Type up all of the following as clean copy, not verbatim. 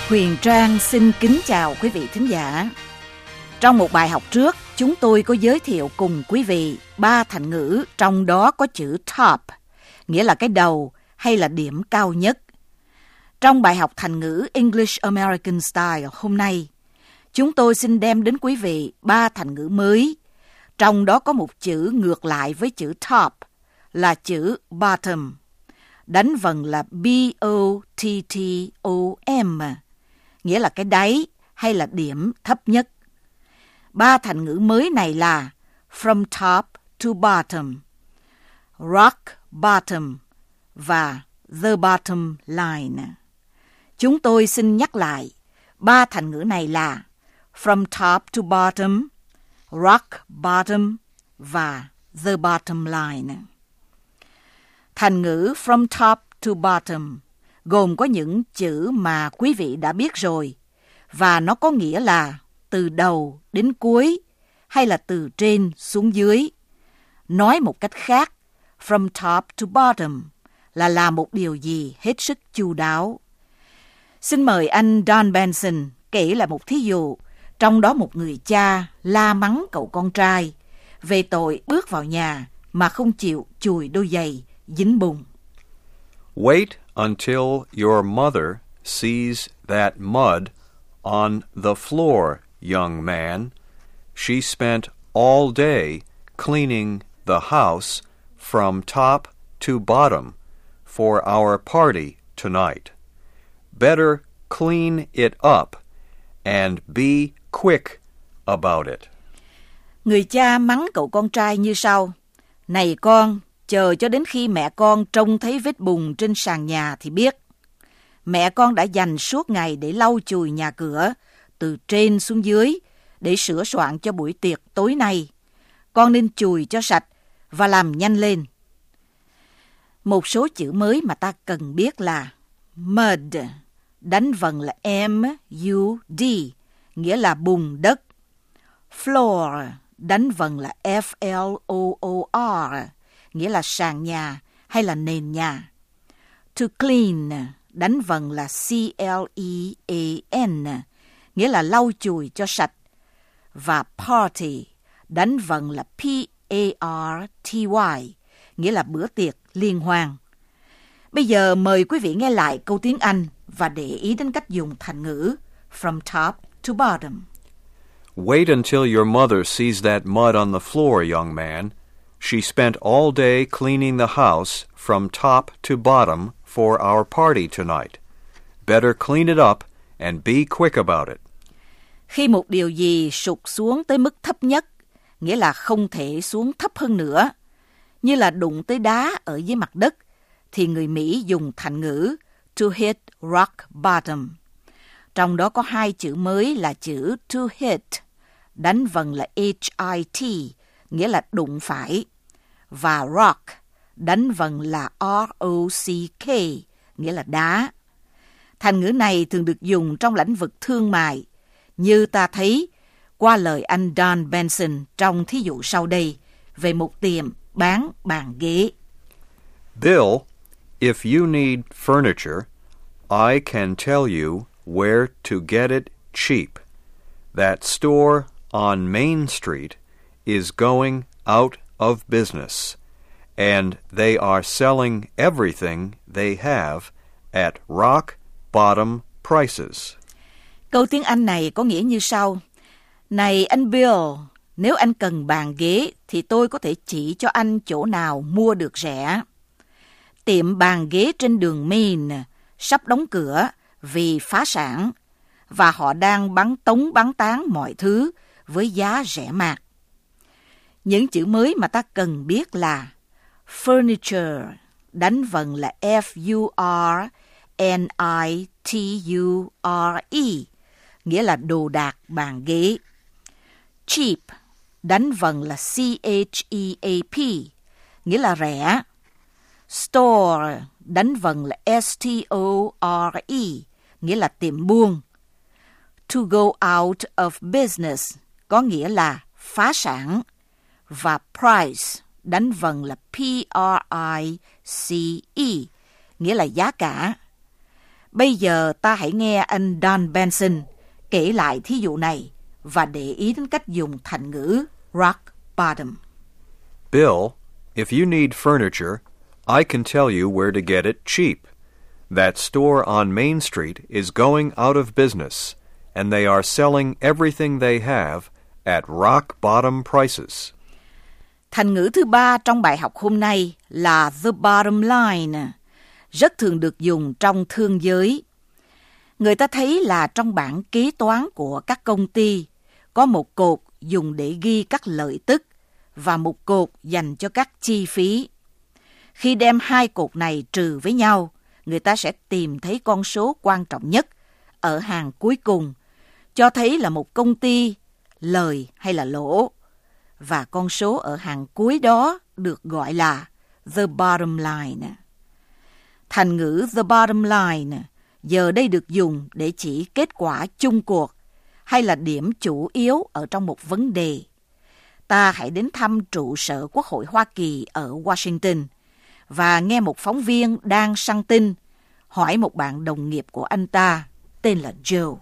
Huyền Trang xin kính chào quý vị thính giả. Trong một bài học trước, chúng tôi có giới thiệu cùng quý vị 3 thành ngữ trong đó có chữ top, nghĩa là cái đầu hay là điểm cao nhất. Trong bài học thành ngữ English American Style hôm nay, chúng tôi xin đem đến quý vị 3 thành ngữ mới. Trong đó có một chữ ngược lại với chữ top là chữ bottom, đánh vần là B-O-T-T-O-M, nghĩa là cái đáy hay là điểm thấp nhất. 3 thành ngữ mới này là from top to bottom, rock bottom và the bottom line. Chúng tôi xin nhắc lại, 3 thành ngữ này là from top to bottom, rock bottom và the bottom line. Thành ngữ from top to bottom gồm có những chữ mà quý vị đã biết rồi, và nó có nghĩa là từ đầu đến cuối hay là từ trên xuống dưới. Nói một cách khác, from top to bottom là làm một điều gì hết sức chu đáo. Xin mời anh Don Benson kể lại một thí dụ, trong đó một người cha la mắng cậu con trai về tội bước vào nhà mà không chịu chùi đôi giày dính bùn. Wait until your mother sees that mud on the floor, young man. She spent all day cleaning the house from top to bottom for our party tonight. Better clean it up and be quick about it. Người cha mắng cậu con trai như sau: Này con, chờ cho đến khi mẹ con trông thấy vết bùn trên sàn nhà thì biết. Mẹ con đã dành suốt ngày để lau chùi nhà cửa, từ trên xuống dưới, để sửa soạn cho buổi tiệc tối nay. Con nên chùi cho sạch và làm nhanh lên. Một số chữ mới mà ta cần biết là mud, đánh vần là M-U-D, nghĩa là bùn đất. Floor, đánh vần là F-L-O-O-R, nghĩa là sàn nhà hay là nền nhà. To clean, đánh vần là C-L-E-A-N, nghĩa là lau chùi cho sạch. Và party, đánh vần là P-A-R-T-Y, nghĩa là bữa tiệc liên hoan. Bây giờ mời quý vị nghe lại câu tiếng Anh và để ý đến cách dùng thành ngữ from top to bottom. Wait until your mother sees that mud on the floor, young man. She spent all day cleaning the house from top to bottom for our party tonight. Better clean it up and be quick about it. Khi một điều gì sụt xuống tới mức thấp nhất, nghĩa là không thể xuống thấp hơn nữa, như là đụng tới đá ở dưới mặt đất, thì người Mỹ dùng thành ngữ to hit rock bottom. Trong đó có 2 chữ mới là chữ to hit, đánh vần là H-I-T, nghĩa là đụng phải, và rock, đánh vần là R-O-C-K, nghĩa là đá. Thành ngữ này thường được dùng trong lĩnh vực thương mại, như ta thấy qua lời anh Don Benson trong thí dụ sau đây về một tiệm bán bàn ghế. Bill, if you need furniture, I can tell you where to get it cheap. That store on Main Street is going out of business, and they are selling everything they have at rock bottom prices. Câu tiếng Anh này có nghĩa như sau: Này anh Bill, nếu anh cần bàn ghế thì tôi có thể chỉ cho anh chỗ nào mua được rẻ. Tiệm bàn ghế trên đường Main sắp đóng cửa vì phá sản, và họ đang bán tán mọi thứ với giá rẻ mạt. Những chữ mới mà ta cần biết là furniture, đánh vần là F-U-R-N-I-T-U-R-E, nghĩa là đồ đạc bàn ghế. Cheap, đánh vần là C-H-E-A-P, nghĩa là rẻ. Store, đánh vần là S-T-O-R-E, nghĩa là tiệm buôn. To go out of business, có nghĩa là phá sản. Và price, đánh vần là P-R-I-C-E, nghĩa là giá cả. Bây giờ ta hãy nghe anh Don Benson kể lại thí dụ này và để ý đến cách dùng thành ngữ rock bottom. Bill, if you need furniture, I can tell you where to get it cheap. That store on Main Street is going out of business, and they are selling everything they have at rock bottom prices. Thành ngữ thứ ba trong bài học hôm nay là the bottom line, rất thường được dùng trong thương giới. Người ta thấy là trong bảng kế toán của các công ty có một cột dùng để ghi các lợi tức và một cột dành cho các chi phí. Khi đem hai cột này trừ với nhau, người ta sẽ tìm thấy con số quan trọng nhất ở hàng cuối cùng, cho thấy là một công ty lời hay là lỗ. Và con số ở hàng cuối đó được gọi là the bottom line. Thành ngữ the bottom line giờ đây được dùng để chỉ kết quả chung cuộc hay là điểm chủ yếu ở trong một vấn đề. Ta hãy đến thăm trụ sở Quốc hội Hoa Kỳ ở Washington và nghe một phóng viên đang săn tin hỏi một bạn đồng nghiệp của anh ta tên là Joe.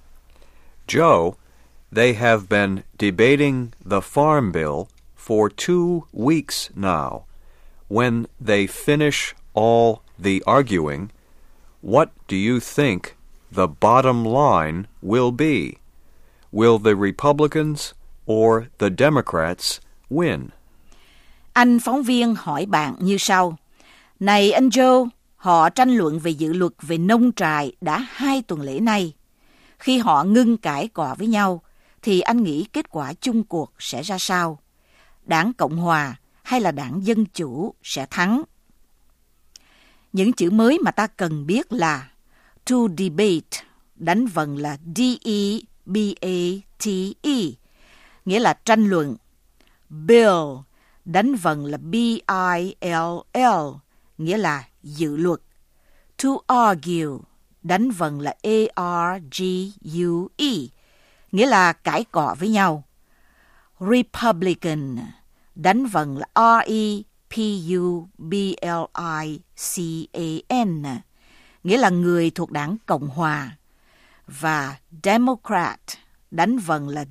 Joe, they have been debating the Farm Bill for 2 weeks now. When they finish all the arguing, what do you think the bottom line will be? Will the Republicans or the Democrats win? Anh phóng viên hỏi bạn như sau. Này anh Joe, họ tranh luận về dự luật về nông trại đã 2 tuần lễ nay. Khi họ ngưng cãi cọ với nhau, thì anh nghĩ kết quả chung cuộc sẽ ra sao? Đảng Cộng Hòa hay là đảng Dân Chủ sẽ thắng? Những chữ mới mà ta cần biết là to debate, đánh vần là D-E-B-A-T-E, nghĩa là tranh luận. Bill, đánh vần là B-I-L-L, nghĩa là dự luật. To argue, đánh vần là A-R-G-U-E, nghĩa là cãi cọ với nhau. Republican, đánh vần là R-E-P-U-B-L-I-C-A-N, nghĩa là người thuộc đảng Cộng Hòa. Và Democrat, đánh vần là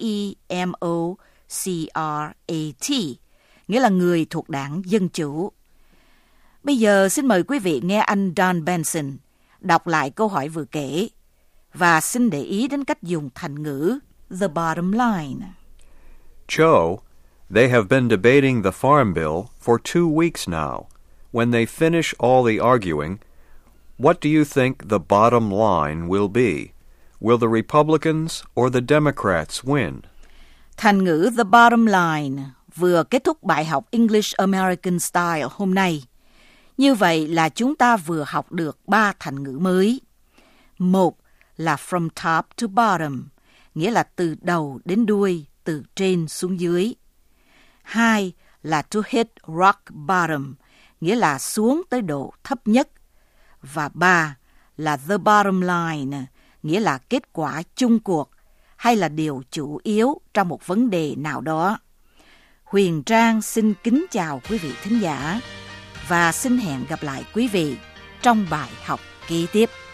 D-E-M-O-C-R-A-T, nghĩa là người thuộc đảng Dân Chủ. Bây giờ xin mời quý vị nghe anh Don Benson đọc lại câu hỏi vừa kể và xin để ý đến cách dùng thành ngữ the bottom line. Joe, they have been debating the Farm Bill for 2 weeks now. When they finish all the arguing, what do you think the bottom line will be? Will the Republicans or the Democrats win? Thành ngữ the bottom line vừa kết thúc bài học English American Style hôm nay. Như vậy là chúng ta vừa học được 3 thành ngữ mới. Một là from top to bottom, nghĩa là từ đầu đến đuôi, từ trên xuống dưới. 2 là to hit rock bottom, nghĩa là xuống tới độ thấp nhất. Và 3 là the bottom line, nghĩa là kết quả chung cuộc hay là điều chủ yếu trong một vấn đề nào đó. Huyền Trang xin kính chào quý vị thính giả và xin hẹn gặp lại quý vị trong bài học kế tiếp.